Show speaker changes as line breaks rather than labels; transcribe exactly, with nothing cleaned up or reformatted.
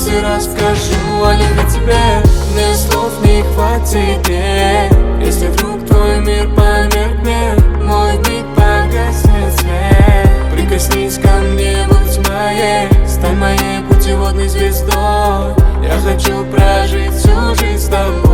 слезы расскажу о любви тебе. Мне слов не хватит, yeah. Если вдруг твой мир померкнет, мой миг погаснет свет. Прикоснись ко мне, будь моей, стань моей путеводной звездой. Я хочу прожить всю жизнь с тобой.